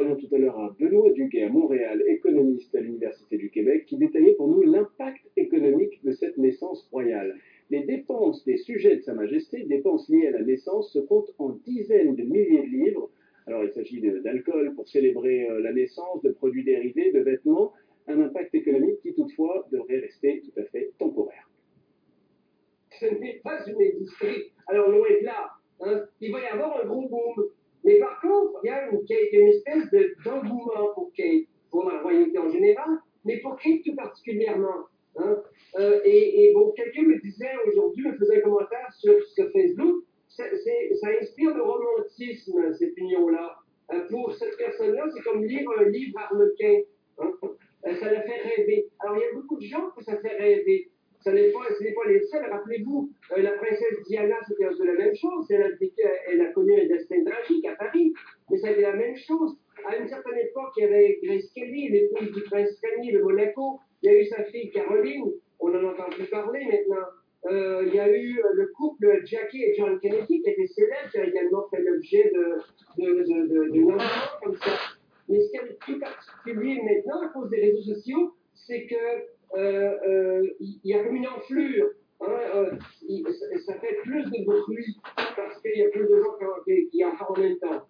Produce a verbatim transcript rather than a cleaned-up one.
parlions tout à l'heure à Benoît Duguay à Montréal, économiste à l'Université du Québec, qui détaillait pour nous l'impact économique de cette naissance royale. Les dépenses des sujets de Sa Majesté, dépenses liées à la naissance, se comptent en dizaines de milliers de livres. Alors il s'agit d'alcool pour célébrer la naissance, de produits dérivés, de vêtements, un impact économique qui toutefois devrait rester tout à fait temporaire. Ce n'est pas une industrie. Alors loin de là, hein, il va y avoir un gros boom. Mais par contre, il y a une, une espèce d'engouement pour Kate, pour la royauté en général, mais pour Kate tout particulièrement. Hein. Euh, et, et bon, quelqu'un me disait aujourd'hui, me faisait un commentaire sur, sur Facebook, ça, ça inspire le romantisme, cette union-là. Euh, pour cette personne-là, c'est comme lire un livre harlequin. Hein. Euh, ça la fait rêver. Alors, il y a beaucoup de gens que ça fait rêver. Ce n'est pas, pas les seuls. Rappelez-vous, euh, la princesse Diana, c'était un peu la même chose. Elle a, elle a connu un destin tragique à Paris, mais c'était la même chose. À une certaine époque, il y avait Grace Kelly, l'épouse du prince Kanye de Monaco. Il y a eu sa fille Caroline, on en entend plus parler maintenant. Euh, il y a eu le couple Jackie et John Kennedy, qui était célèbre, qui a également fait l'objet de, de, de, de, de nombreux comme ça. Mais ce qui est plus particulier maintenant, à cause des réseaux sociaux, c'est que euh, euh, il y a comme une enflure. Hein, euh, il, ça fait plus de bruit parce qu'il y a plus de gens qui, qui en parlent en même temps.